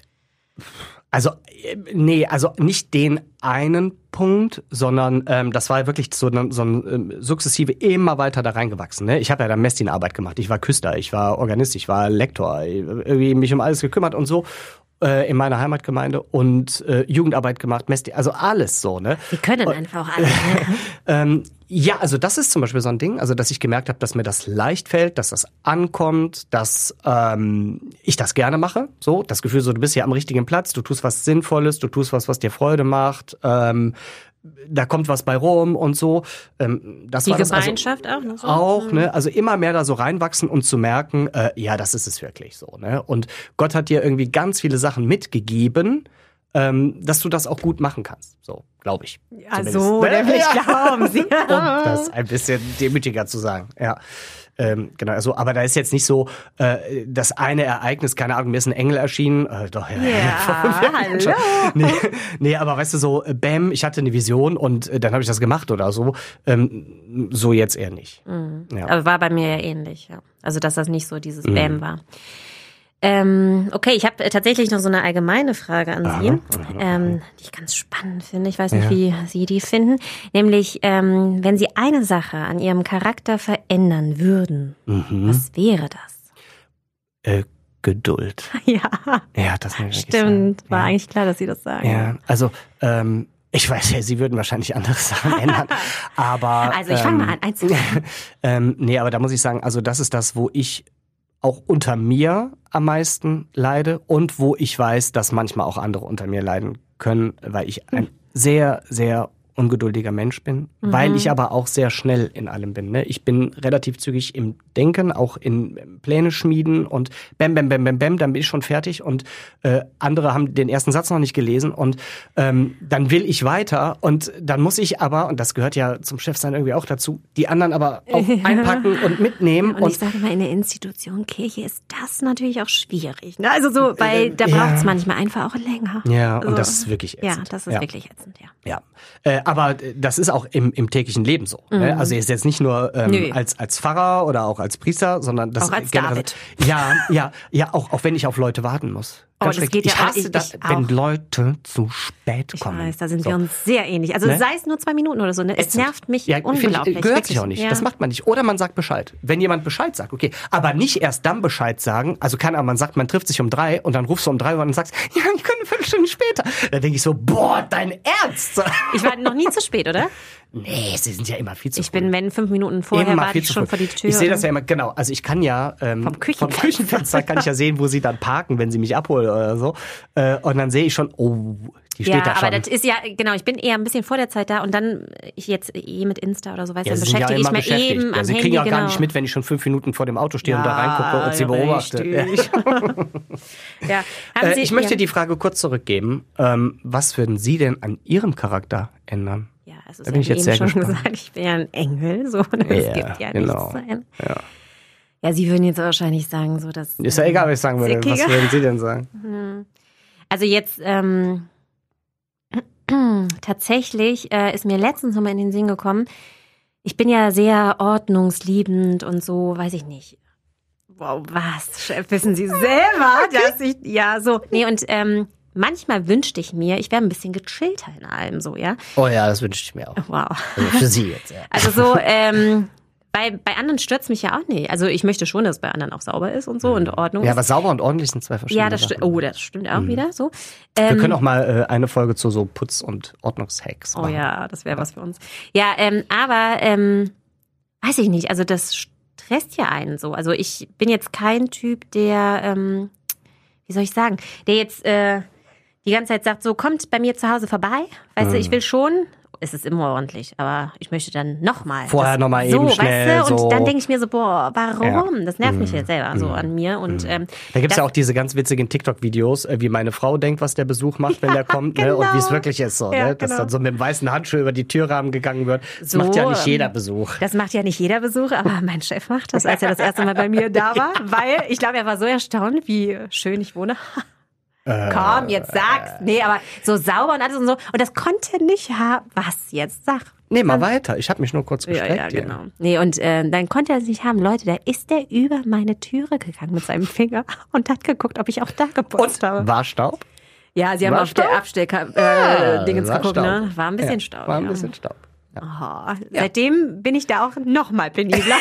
Also, nee, also nicht den einen Punkt, sondern ähm, das war wirklich so, ne, so ein ähm, sukzessive immer weiter da reingewachsen. Ne? Ich habe ja da Messdienerarbeit gemacht, ich war Küster, ich war Organist, ich war Lektor, ich, irgendwie mich um alles gekümmert und so äh, in meiner Heimatgemeinde und äh, Jugendarbeit gemacht, Messdiener, also alles so. Ne? Wir können und, einfach auch alles. Ne? ähm, ja, also das ist zum Beispiel so ein Ding, also dass ich gemerkt habe, dass mir das leicht fällt, dass das ankommt, dass ähm, ich das gerne mache. So, das Gefühl, so du bist hier am richtigen Platz, du tust was Sinnvolles, du tust was, was dir Freude macht. Ähm, da kommt was bei rum und so. Ähm, das Die war das, Gemeinschaft also, auch? Ne, so? Auch, mhm. ne? Also immer mehr da so reinwachsen und zu merken, äh, ja, das ist es wirklich so. Ne? Und Gott hat dir irgendwie ganz viele Sachen mitgegeben, ähm, dass du das auch gut machen kannst. So, glaube ich. Ja, so, nämlich glauben Sie. Um das ein bisschen demütiger zu sagen, ja. Ähm, genau, also, aber da ist jetzt nicht so, äh, das eine Ereignis, keine Ahnung, mir ist ein Engel erschienen, äh, doch, ja. Ja, hallo. Nee, nee, aber weißt du, so, äh, bam, ich hatte eine Vision und äh, dann habe ich das gemacht oder so. Ähm, so jetzt eher nicht. Mhm. Ja. Aber war bei mir ja ähnlich, ja. Also, dass das nicht so dieses mhm. Bam war. Ähm, okay, ich habe tatsächlich noch so eine allgemeine Frage an Sie, aha, aha, ähm, die ich ganz spannend finde. Ich weiß nicht, ja. wie Sie die finden. Nämlich, ähm, wenn Sie eine Sache an Ihrem Charakter verändern würden, mhm. was wäre das? Äh, Geduld. Ja, ja, das muss ich stimmt. sagen. War ja. eigentlich klar, dass Sie das sagen. Ja, also ähm, ich weiß ja, Sie würden wahrscheinlich andere Sachen ändern, aber also ich ähm, fange mal an. Eins. ähm, nee, aber da muss ich sagen, also das ist das, wo ich auch unter mir am meisten leide und wo ich weiß, dass manchmal auch andere unter mir leiden können, weil ich ein sehr, sehr ungeduldiger Mensch bin, mhm. weil ich aber auch sehr schnell in allem bin. Ne? Ich bin relativ zügig im Denken, auch in Pläne schmieden und bam, bam, bam, bam, bam, dann bin ich schon fertig und äh, andere haben den ersten Satz noch nicht gelesen und ähm, dann will ich weiter und dann muss ich aber, und das gehört ja zum Chefsein irgendwie auch dazu, die anderen aber auch einpacken und mitnehmen. Und, und ich sage mal, in der Institution Kirche ist das natürlich auch schwierig. Ne? Also so, weil da ja. braucht es manchmal einfach auch länger. Ja, also, und das ist wirklich ätzend. Ja, das ist ja. wirklich ätzend, ja. Ja, äh, aber das ist auch im, im täglichen Leben so. Mhm. Ne? Also ist jetzt nicht nur ähm, als als Pfarrer oder auch als Priester, sondern das auch als generell, David. Ja, ja, ja, auch auch wenn ich auf Leute warten muss. Oh, das geht ich ja hasse ich, das, ich wenn auch. Leute zu spät kommen. Ich weiß, da sind so. wir uns sehr ähnlich. Also ne? sei es nur zwei Minuten oder so. Ne? Es Ätzend. nervt mich ja, unglaublich. Ich, gehört sich auch nicht. Ja. Das macht man nicht. Oder man sagt Bescheid. Wenn jemand Bescheid sagt, okay. Aber nicht erst dann Bescheid sagen. Also kann aber man sagt, man trifft sich um drei und dann rufst du um drei Uhr und sagst, ja, ich kann eine Viertelstunde später. Da denke ich so, boah, dein Ernst? Ich war noch nie zu spät, oder? Nee, sie sind ja immer viel zu Ich früh. bin, wenn fünf Minuten vorher, immer warte ich schon früh. vor die Tür. Ich sehe das ja immer, genau. Also ich kann ja ähm, vom, Küchenfenster. vom Küchenfenster kann ich ja sehen, wo sie dann parken, wenn sie mich abholen oder so. Äh, und dann sehe ich schon, oh, die steht ja, da schon. aber das ist ja, genau, ich bin eher ein bisschen vor der Zeit da und dann, ich jetzt eh mit Insta oder so, weißt du, ja, dann sie sind beschäftige ja ich mich beschäftigt. eben ja, am Sie Handy. kriegen ja genau. gar nicht mit, wenn ich schon fünf Minuten vor dem Auto stehe ja, und da reingucke und sie beobachte. Ja. ja. Äh, Sie, ich möchte ja. die Frage kurz zurückgeben. Ähm, was würden Sie denn an Ihrem Charakter ändern? Ja, es ist da bin ja ich jetzt eben sehr schon gespannt. gesagt, ich bin ja ein Engel, so, es ja, gibt ja genau. nichts sein. Ja. Ja, Sie würden jetzt wahrscheinlich sagen, so dass. Ist ja egal, was ich sagen würde. Sickiger. Was würden Sie denn sagen? Also jetzt, ähm, tatsächlich äh, ist mir letztens nochmal in den Sinn gekommen, ich bin ja sehr ordnungsliebend und so, weiß ich nicht. Wow, was? Wissen Sie selber, dass ich, ja, so. Nee, und ähm, manchmal wünschte ich mir, ich wäre ein bisschen gechillter in allem, so, ja. Oh ja, das wünschte ich mir auch. Wow. Also für Sie jetzt, ja. Also so, ähm, bei, bei anderen stört's mich ja auch nicht. Also ich möchte schon, dass es bei anderen auch sauber ist und so und Ordnung ist. Ja, aber sauber und ordentlich sind zwei verschiedene Ja, das Sachen. stimmt. Oh, das stimmt auch mhm. wieder so. Wir Ähm, können auch mal äh, eine Folge zu so Putz- und Ordnungshacks machen. Oh ja, das wäre was für uns. Ja, ähm, aber ähm, weiß ich nicht, also das stresst ja einen so. Also ich bin jetzt kein Typ, der, ähm, wie soll ich sagen, der jetzt äh, die ganze Zeit sagt, so kommt bei mir zu Hause vorbei. Weißt mhm. du, ich will schon, es ist immer ordentlich, aber ich möchte dann nochmal. Vorher nochmal eben so, schnell. Weißt du? Und so. dann denke ich mir so, boah, warum? Ja. Das nervt mich mhm. jetzt selber so an mir. Und, ähm, da gibt's das, ja auch diese ganz witzigen TikTok-Videos, äh, wie meine Frau denkt, was der Besuch macht, wenn ja, der kommt, genau. ne? Und wie es wirklich ist so, ja, ne? Dass genau. dann so mit dem weißen Handschuh über die Türrahmen gegangen wird. Das so, macht ja nicht jeder Besuch. Das macht ja nicht jeder Besuch, aber mein Chef macht das, als er das erste Mal bei mir da war, weil ich glaube, er war so erstaunt, wie schön ich wohne. Äh, Komm, jetzt sag's. Nee, aber so sauber und alles und so. Und das konnte nicht haben. Was jetzt? Sag. Nee, mal weiter. Ich habe mich nur kurz gestreckt. Ja, ja, genau. Nee, und äh, dann konnte er es nicht haben. Leute, da ist der über meine Türe gegangen mit seinem Finger und hat geguckt, ob ich auch da geputzt und habe. War Staub? Ja, sie haben war auf Staub? der Abstelldingens äh, ja, Dingens geguckt, Staub. ne? War ein bisschen ja, Staub. War ein ja. bisschen Staub. Ja. Aha. Seitdem bin ich da auch noch mal penibler.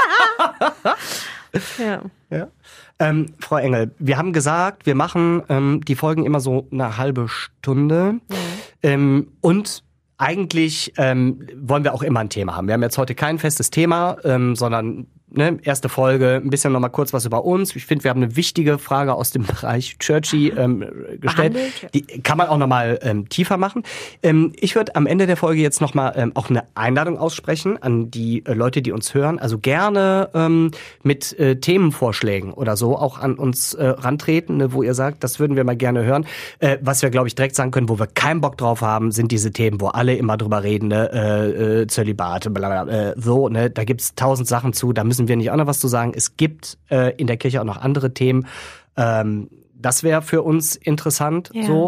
ja. Ja. Ähm, Frau Engel, wir haben gesagt, wir machen ähm, die Folgen immer so eine halbe Stunde. Mhm. Ähm, und eigentlich ähm, wollen wir auch immer ein Thema haben. Wir haben jetzt heute kein festes Thema, ähm, sondern ne, erste Folge, ein bisschen nochmal kurz was über uns. Ich finde, wir haben eine wichtige Frage aus dem Bereich Churchy ähm, gestellt. Behandelt. Die kann man auch nochmal ähm, tiefer machen. Ähm, ich würde am Ende der Folge jetzt nochmal ähm, auch eine Einladung aussprechen an die äh, Leute, die uns hören. Also gerne ähm, mit äh, Themenvorschlägen oder so auch an uns äh, rantreten, ne, wo ihr sagt, das würden wir mal gerne hören. Äh, was wir, glaube ich, direkt sagen können, wo wir keinen Bock drauf haben, sind diese Themen, wo alle immer drüber reden, ne? äh, äh, Zölibate, blablabla, äh, so, ne? Da gibt's tausend Sachen zu, da müssen wir nicht auch noch was zu sagen. Es gibt äh, in der Kirche auch noch andere Themen. Ähm, das wäre für uns interessant. Ja. So.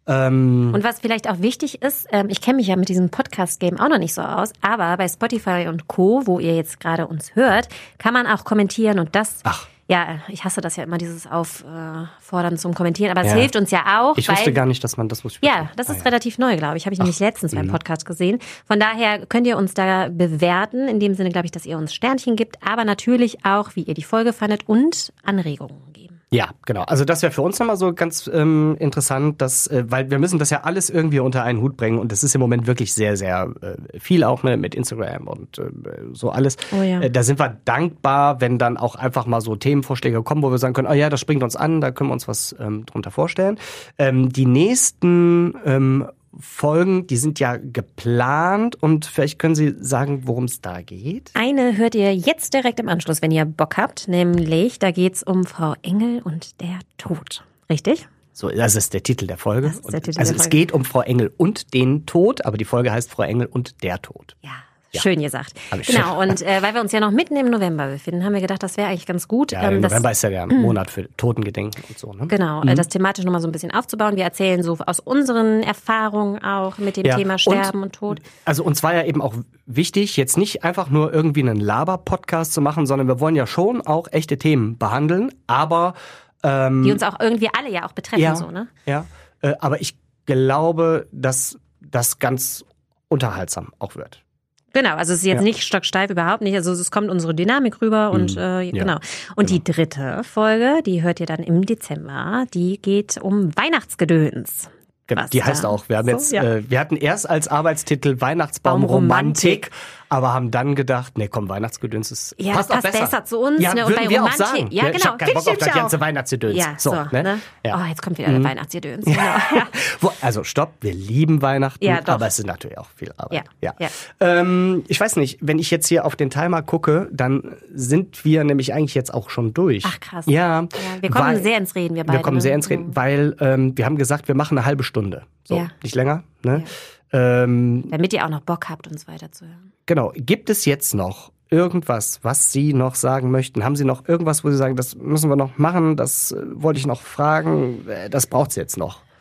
Ähm, und was vielleicht auch wichtig ist, ähm, ich kenne mich ja mit diesem Podcast-Game auch noch nicht so aus, aber bei Spotify und Co., wo ihr jetzt gerade uns hört, kann man auch kommentieren und das... Ach. Ja, ich hasse das ja immer, dieses Auffordern zum Kommentieren, aber es Ja. hilft uns ja auch. ich weil, wusste gar nicht, dass man das muss. Ja, das ist ah, relativ neu, glaube ich. Habe ich nämlich letztens beim Podcast gesehen. Von daher könnt ihr uns da bewerten, in dem Sinne, glaube ich, dass ihr uns Sternchen gibt, aber natürlich auch, wie ihr die Folge fandet und Anregungen geben. Ja, genau. Also das wäre für uns nochmal so ganz ähm, interessant, dass, äh, weil wir müssen das ja alles irgendwie unter einen Hut bringen und das ist im Moment wirklich sehr, sehr äh, viel auch ne, mit Instagram und äh, so alles. Oh ja. Äh, da sind wir dankbar, wenn dann auch einfach mal so Themenvorschläge kommen, wo wir sagen können, oh ja, das springt uns an, da können wir uns was ähm, drunter vorstellen. Ähm, die nächsten ähm, Folgen, die sind ja geplant und vielleicht können Sie sagen, worum es da geht? Eine hört ihr jetzt direkt im Anschluss, wenn ihr Bock habt, nämlich da geht's um Frau Engel und der Tod. Richtig? So, das ist der Titel der Folge. Das ist der Titel also der es Folge. geht um Frau Engel und den Tod, aber die Folge heißt Frau Engel und der Tod. Ja. Ja. Schön gesagt. Hab ich Genau, schon. und äh, weil wir uns ja noch mitten im November befinden, haben wir gedacht, das wäre eigentlich ganz gut. Ja, ähm, das, November ist ja der Monat für Totengedenken und so. Ne? Genau, äh, das thematisch nochmal so ein bisschen aufzubauen. Wir erzählen so aus unseren Erfahrungen auch mit dem Ja, Thema Sterben und, und Tod. Also uns war ja eben auch wichtig, jetzt nicht einfach nur irgendwie einen Laber-Podcast zu machen, sondern wir wollen ja schon auch echte Themen behandeln, aber ähm, Die uns auch irgendwie alle ja auch betreffen, ja, so, ne? ja, äh, aber ich glaube, dass das ganz unterhaltsam auch wird. Genau, also es ist jetzt Ja. nicht stocksteif, überhaupt nicht. Also es kommt unsere Dynamik rüber und Mhm. äh, Ja, genau. Und die dritte Folge, die hört ihr dann im Dezember, die geht um Weihnachtsgedöns. Genau, Was die heißt da? auch, wir haben So, jetzt, ja. äh, wir hatten erst als Arbeitstitel Weihnachtsbaumromantik, aber haben dann gedacht, nee, komm, Weihnachtsgedöns ist, Ja, passt, passt auch besser. besser zu uns, Ja, ne, und würden bei wir auch Romantik- sagen. ja, Ich genau, hab keinen Bock find auf das ich ganze auch. Weihnachtsgedöns. Ja, so, ne? Ja. Oh, jetzt kommt wieder der Weihnachtsgedöns. Genau. Ja. Wo, also stopp, wir lieben Weihnachten, Ja, doch. aber es ist natürlich auch viel Arbeit. Ja, ja. Ähm, ich weiß nicht, wenn ich jetzt hier auf den Timer gucke, dann sind wir nämlich eigentlich jetzt auch schon durch. Ach krass. Ja, Ja, wir kommen weil- sehr ins Reden, wir beide. Wir kommen ne? sehr ins Reden, weil ähm, wir haben gesagt, wir machen eine halbe Stunde. So, Ja. nicht länger. Ne? Ähm, Damit ihr auch noch Bock habt, uns weiterzuhören. Genau. Gibt es jetzt noch irgendwas, was Sie noch sagen möchten? Haben Sie noch irgendwas, wo Sie sagen, das müssen wir noch machen, das äh, wollte ich noch fragen, äh, das braucht's jetzt noch?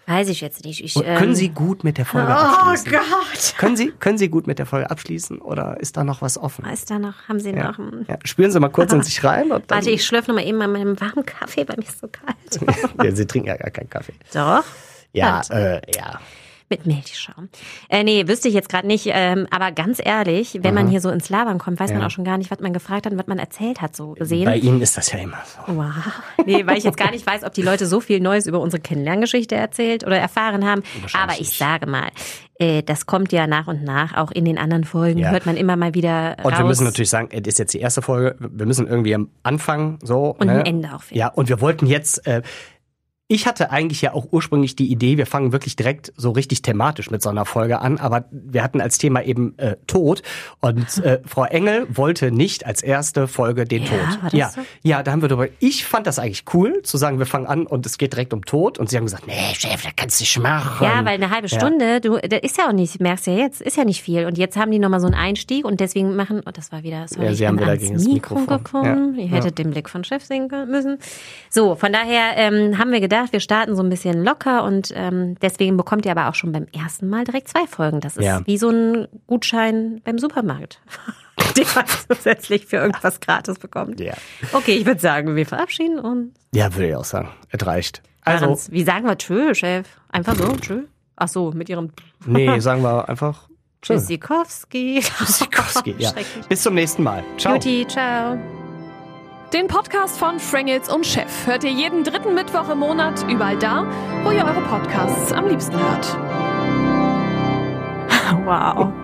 Weiß ich jetzt nicht. Ich, Und können ähm, Sie gut mit der Folge oh abschließen? Oh Gott. Können Sie, können Sie gut mit der Folge abschließen oder ist da noch was offen? Ist da noch, haben Sie Ja. noch ein... Ja. Spüren Sie mal kurz in sich rein. Und dann Warte, ich schlürfe nochmal eben an meinem warmen Kaffee, bei mir ist so kalt. ja, Sie trinken ja gar keinen Kaffee. Doch. Ja, Und äh, ja. mit Milchschaum. Äh, nee, wüsste ich jetzt gerade nicht. Ähm, aber ganz ehrlich, wenn man hier so ins Labern kommt, weiß Ja. man auch schon gar nicht, was man gefragt hat und was man erzählt hat, so gesehen. Bei Ihnen ist das ja immer so. Wow. Nee, weil ich jetzt gar nicht weiß, ob die Leute so viel Neues über unsere Kennenlerngeschichte erzählt oder erfahren haben. Aber ich sage mal, äh, das kommt ja nach und nach, auch in den anderen Folgen, Ja. hört man immer mal wieder raus. Und wir müssen natürlich sagen, es ist jetzt die erste Folge. Wir müssen irgendwie am Anfang so. Und ne? ein Ende auch finden. Ja, und wir wollten jetzt. Äh, Ich hatte eigentlich ja auch ursprünglich die Idee, wir fangen wirklich direkt so richtig thematisch mit so einer Folge an, aber wir hatten als Thema eben äh, Tod und äh, Frau Engel wollte nicht als erste Folge den Ja, Tod. war das ja, so? ja, da haben wir darüber. Ich fand das eigentlich cool, zu sagen, wir fangen an und es geht direkt um Tod und sie haben gesagt, nee, Chef, das kannst du nicht machen. Ja, weil eine halbe Stunde, du, das ist ja auch nicht, merkst ja jetzt, ist ja nicht viel. Und jetzt haben die nochmal so einen Einstieg und deswegen machen, oh, das war wieder, sorry, Ja, ich sie haben bin wieder ans gegen das Mikro Mikrofon. gekommen. Ja. Ihr hättet Ja. den Blick von Chef sehen müssen. So, von daher ähm, haben wir gedacht, wir starten so ein bisschen locker und ähm, deswegen bekommt ihr aber auch schon beim ersten Mal direkt zwei Folgen. Das ist Ja. wie so ein Gutschein beim Supermarkt, den man zusätzlich für irgendwas gratis bekommt. Ja. Okay, ich würde sagen, wir verabschieden uns. Ja, würde ich auch sagen. Es reicht. Also, Also, wie sagen wir tschö, Chef? Einfach so, tschö? Ach so, mit ihrem nee, sagen wir einfach tschüss. Tschüssikowski. Tschüssikowski, ja. Schrecklich. Bis zum nächsten Mal. Ciao. Juti, ciao. Den Podcast von Frangels und Chef hört ihr jeden dritten Mittwoch im Monat überall da, wo ihr eure Podcasts am liebsten hört. Wow.